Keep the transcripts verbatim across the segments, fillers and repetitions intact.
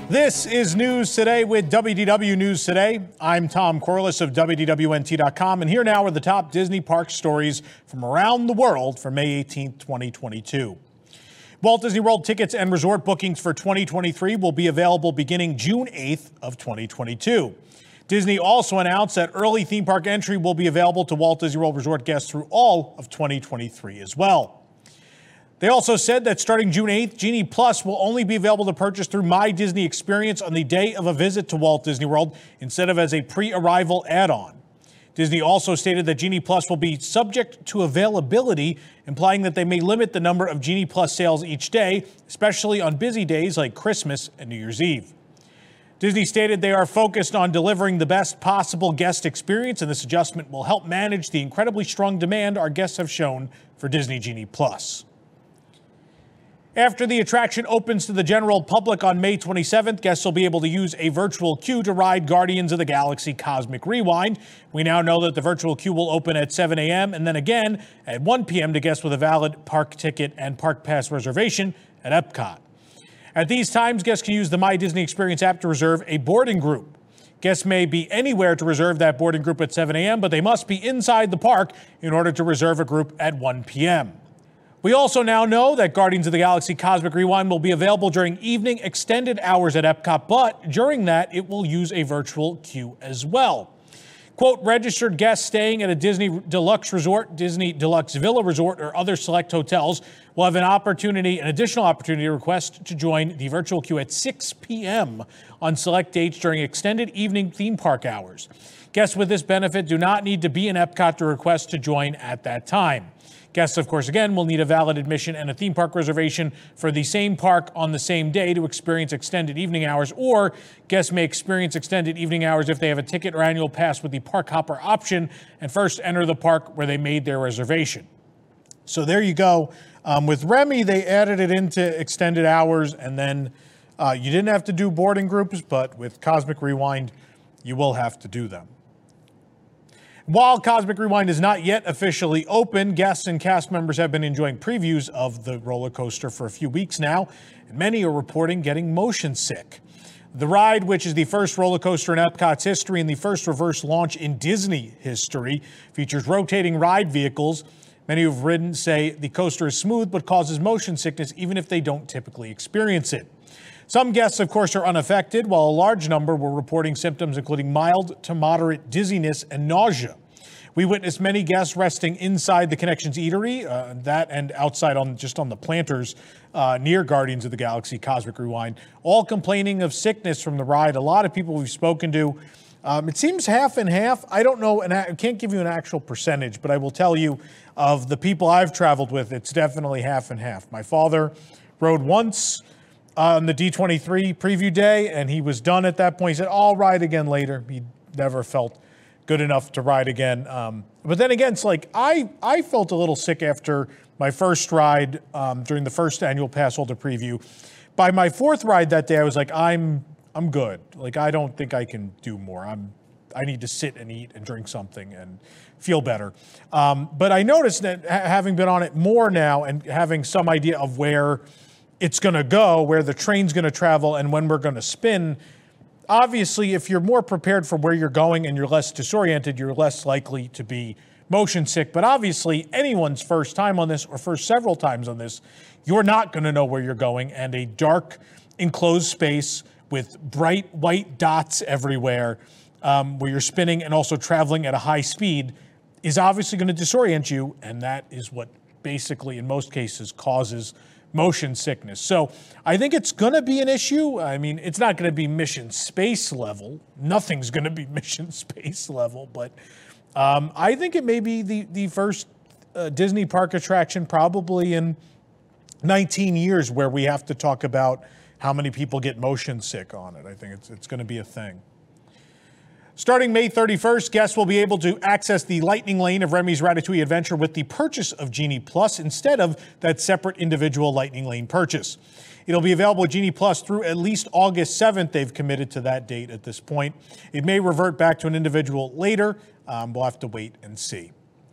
This is News Today with W D W News Today. I'm Tom Corliss of W D W N T dot com, and here now are the top Disney park stories from around the world for May eighteenth, twenty twenty-two. Walt Disney World tickets and resort bookings for twenty twenty-three will be available beginning June eighth of twenty twenty-two. Disney also announced that early theme park entry will be available to Walt Disney World Resort guests through all of twenty twenty-three as well. They also said that starting June eighth, Genie Plus will only be available to purchase through My Disney Experience on the day of a visit to Walt Disney World instead of as a pre-arrival add-on. Disney also stated that Genie Plus will be subject to availability, implying that they may limit the number of Genie Plus sales each day, especially on busy days like Christmas and New Year's Eve. Disney stated they are focused on delivering the best possible guest experience, and this adjustment will help manage the incredibly strong demand our guests have shown for Disney Genie Plus. After the attraction opens to the general public on May twenty-seventh, guests will be able to use a virtual queue to ride Guardians of the Galaxy Cosmic Rewind. We now know that the virtual queue will open at seven a m and then again at one p m to guests with a valid park ticket and park pass reservation at Epcot. At these times, guests can use the My Disney Experience app to reserve a boarding group. Guests may be anywhere to reserve that boarding group at seven a m, but they must be inside the park in order to reserve a group at one p m We also now know that Guardians of the Galaxy Cosmic Rewind will be available during evening extended hours at Epcot, but during that, it will use a virtual queue as well. Quote, registered guests staying at a Disney Deluxe Resort, Disney Deluxe Villa Resort, or other select hotels will have an opportunity, an additional opportunity to request to join the virtual queue at six p m on select dates during extended evening theme park hours. Guests with this benefit do not need to be in Epcot to request to join at that time. Guests, of course, again, will need a valid admission and a theme park reservation for the same park on the same day to experience extended evening hours, or guests may experience extended evening hours if they have a ticket or annual pass with the Park Hopper option and first enter the park where they made their reservation. So there you go. Um, with Remy, they added it into extended hours, and then uh, you didn't have to do boarding groups, but with Cosmic Rewind, you will have to do them. While Cosmic Rewind is not yet officially open, guests and cast members have been enjoying previews of the roller coaster for a few weeks now, and many are reporting getting motion sick. The ride, which is the first roller coaster in Epcot's history and the first reverse launch in Disney history, features rotating ride vehicles. Many who've ridden say the coaster is smooth but causes motion sickness even if they don't typically experience it. Some guests, of course, are unaffected, while a large number were reporting symptoms including mild to moderate dizziness and nausea. We witnessed many guests resting inside the Connections Eatery, uh, that and outside on just on the planters uh, near Guardians of the Galaxy Cosmic Rewind, all complaining of sickness from the ride. A lot of people we've spoken to, um, it seems half and half. I don't know, and I can't give you an actual percentage, but I will tell you of the people I've traveled with, it's definitely half and half. My father rode once on the D twenty-three preview day, and he was done at that point. He said, I'll ride again later. He never felt good enough to ride again. Um, but then again, it's like I, I felt a little sick after my first ride um, during the first annual pass holder preview. By my fourth ride that day, I was like, I'm I'm good. Like, I don't think I can do more. I'm I need to sit and eat and drink something and feel better. Um, but I noticed that ha- having been on it more now and having some idea of where it's going to go, where the train's going to travel, and when we're going to spin. Obviously, if you're more prepared for where you're going and you're less disoriented, you're less likely to be motion sick. But obviously, anyone's first time on this or first several times on this, you're not going to know where you're going. And a dark, enclosed space with bright white dots everywhere um, where you're spinning and also traveling at a high speed is obviously going to disorient you. And that is what basically, in most cases, causes motion sickness. So I think it's going to be an issue. I mean, it's not going to be mission space level. Nothing's going to be mission space level, but um, I think it may be the, the first uh, Disney park attraction probably in nineteen years where we have to talk about how many people get motion sick on it. I think it's, it's going to be a thing. Starting May thirty-first, guests will be able to access the Lightning Lane of Remy's Ratatouille Adventure with the purchase of Genie Plus instead of that separate individual Lightning Lane purchase. It'll be available with Genie Plus through at least August seventh. They've committed to that date at this point. It may revert back to an individual later. Um, we'll have to wait and see.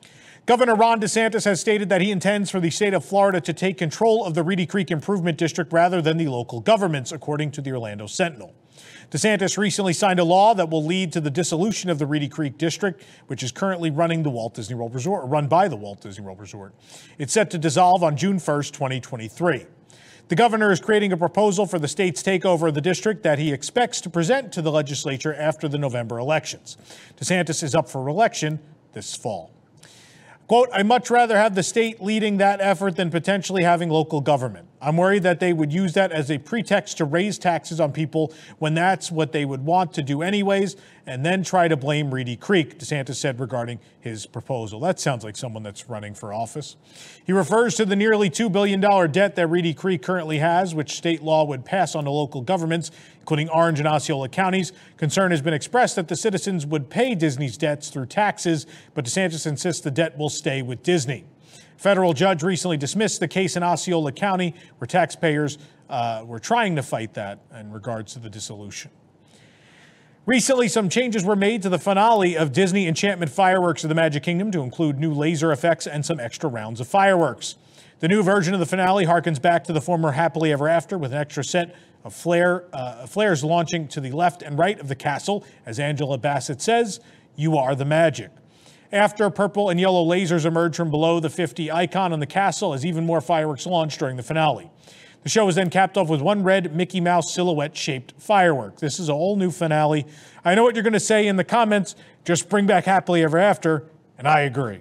Governor Ron DeSantis has stated that he intends for the state of Florida to take control of the Reedy Creek Improvement District rather than the local governments, according to the Orlando Sentinel. DeSantis recently signed a law that will lead to the dissolution of the Reedy Creek District, which is currently running the Walt Disney World Resort, or run by the Walt Disney World Resort. It's set to dissolve on June first, twenty twenty-three. The governor is creating a proposal for the state's takeover of the district that he expects to present to the legislature after the November elections. DeSantis is up for re-election this fall. Quote, "I'd much rather have the state leading that effort than potentially having local government. I'm worried that they would use that as a pretext to raise taxes on people when that's what they would want to do anyways, and then try to blame Reedy Creek," DeSantis said regarding his proposal. That sounds like someone that's running for office. He refers to the nearly two billion dollars debt that Reedy Creek currently has, which state law would pass on to local governments, including Orange and Osceola counties. Concern has been expressed that the citizens would pay Disney's debts through taxes, but DeSantis insists the debt will stay with Disney. Federal judge recently dismissed the case in Osceola County, where taxpayers uh, were trying to fight that in regards to the dissolution. Recently, some changes were made to the finale of Disney Enchantment Fireworks of the Magic Kingdom to include new laser effects and some extra rounds of fireworks. The new version of the finale harkens back to the former Happily Ever After with an extra set of flare, uh, flares launching to the left and right of the castle. As Angela Bassett says, "You are the magic." After, purple and yellow lasers emerged from below the fifty icon on the castle as even more fireworks launched during the finale. The show was then capped off with one red Mickey Mouse silhouette-shaped firework. This is a whole new finale. I know what you're going to say in the comments. Just bring back Happily Ever After, and I agree.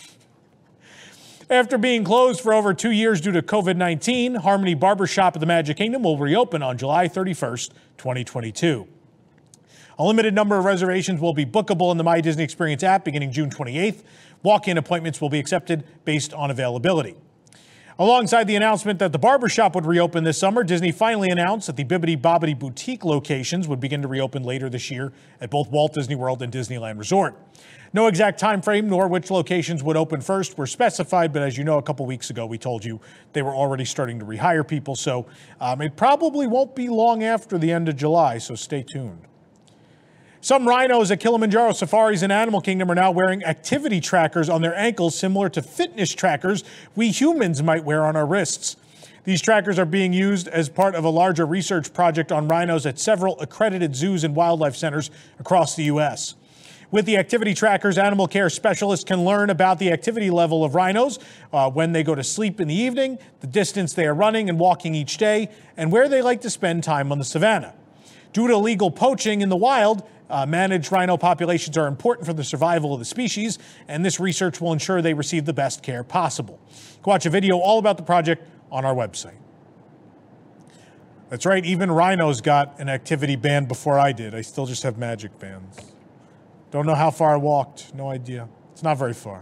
After being closed for over two years due to COVID nineteen, Harmony Barbershop at the Magic Kingdom will reopen on July thirty-first, twenty twenty-two. A limited number of reservations will be bookable in the My Disney Experience app beginning June twenty-eighth. Walk-in appointments will be accepted based on availability. Alongside the announcement that the barbershop would reopen this summer, Disney finally announced that the Bibbidi Bobbidi Boutique locations would begin to reopen later this year at both Walt Disney World and Disneyland Resort. No exact time frame nor which locations would open first were specified, but as you know, a couple weeks ago we told you they were already starting to rehire people, so um, it probably won't be long after the end of July, so stay tuned. Some rhinos at Kilimanjaro Safaris and Animal Kingdom are now wearing activity trackers on their ankles similar to fitness trackers we humans might wear on our wrists. These trackers are being used as part of a larger research project on rhinos at several accredited zoos and wildlife centers across the U S. With the activity trackers, animal care specialists can learn about the activity level of rhinos, uh, when they go to sleep in the evening, the distance they are running and walking each day, and where they like to spend time on the savannah. Due to illegal poaching in the wild, Uh, managed rhino populations are important for the survival of the species, and this research will ensure they receive the best care possible. You can watch a video all about the project on our website. That's right, even rhinos got an activity band before I did. I still just have magic bands. Don't know how far I walked, no idea. It's not very far.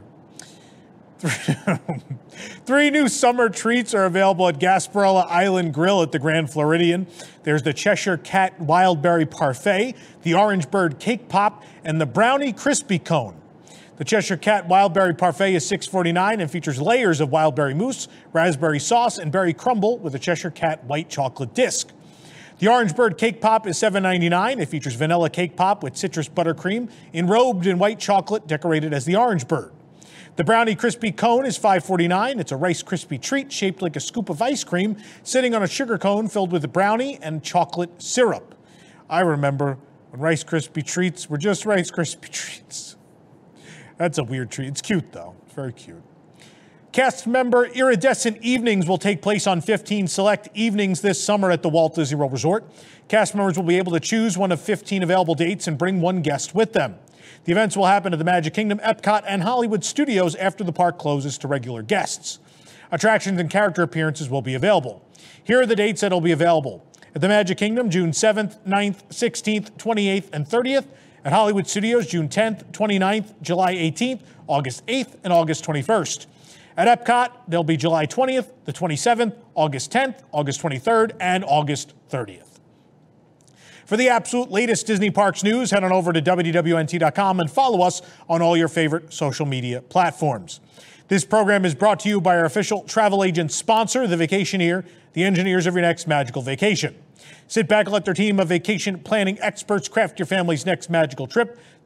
Three new summer treats are available at Gasparilla Island Grill at the Grand Floridian. There's the Cheshire Cat Wildberry Parfait, the Orange Bird Cake Pop, and the Brownie Crispy Cone. The Cheshire Cat Wildberry Parfait is six forty-nine and features layers of wildberry mousse, raspberry sauce, and berry crumble with a Cheshire Cat white chocolate disc. The Orange Bird Cake Pop is seven ninety-nine. It features vanilla cake pop with citrus buttercream, enrobed in white chocolate, decorated as the Orange Bird. The Brownie Crispy Cone is five forty-nine. It's a Rice Krispie treat shaped like a scoop of ice cream, sitting on a sugar cone filled with brownie and chocolate syrup. I remember when Rice Krispie treats were just Rice Krispie treats. That's a weird treat. It's cute, though. It's very cute. Cast member iridescent evenings will take place on fifteen select evenings this summer at the Walt Disney World Resort. Cast members will be able to choose one of fifteen available dates and bring one guest with them. The events will happen at the Magic Kingdom, Epcot, and Hollywood Studios after the park closes to regular guests. Attractions and character appearances will be available. Here are the dates that will be available. At the Magic Kingdom, June seventh, ninth, sixteenth, twenty-eighth, and thirtieth. At Hollywood Studios, June tenth, twenty-ninth, July eighteenth, August eighth, and August twenty-first. At Epcot, there'll be July twentieth, the twenty-seventh, August tenth, August twenty-third, and August thirtieth. For the absolute latest Disney Parks news, head on over to W D W N T dot com and follow us on all your favorite social media platforms. This program is brought to you by our official travel agent sponsor, The Vacationeer, the engineers of your next magical vacation. Sit back and let their team of vacation planning experts craft your family's next magical trip. The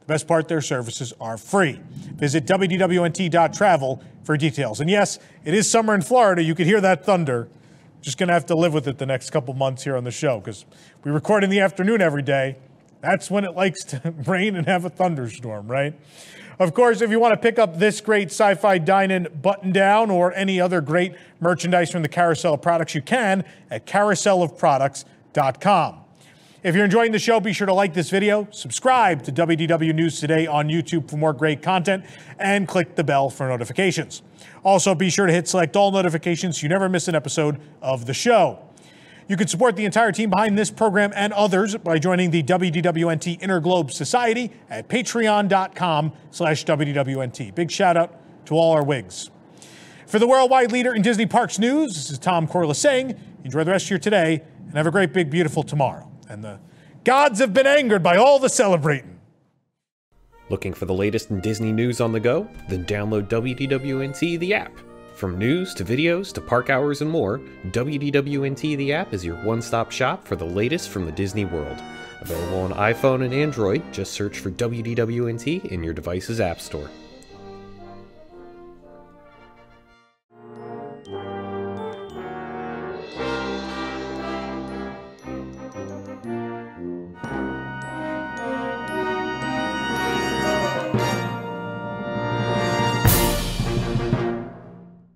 The best part, their services are free. Visit W D W N T dot travel for details. And yes, it is summer in Florida. You could hear that thunder. Just going to have to live with it the next couple months here on the show because we record in the afternoon every day. That's when it likes to rain and have a thunderstorm, right? Of course, if you want to pick up this great Sci-Fi Dine-In button-down or any other great merchandise from the Carousel of Products, you can at carousel of products dot com. If you're enjoying the show, be sure to like this video, subscribe to W D W News Today on YouTube for more great content, and click the bell for notifications. Also, be sure to hit select all notifications so you never miss an episode of the show. You can support the entire team behind this program and others by joining the W D W N T Interglobe Society at patreon dot com slash W D W N T. Big shout out to all our wigs. For the worldwide leader in Disney Parks news, this is Tom Corliss saying, enjoy the rest of your today and have a great, big, beautiful tomorrow. And the gods have been angered by all the celebrating. Looking for the latest in Disney news on the go? Then download W D W N T, the app. From news to videos to park hours and more, W D W N T, the app, is your one-stop shop for the latest from the Disney world. Available on iPhone and Android, just search for W D W N T in your device's app store.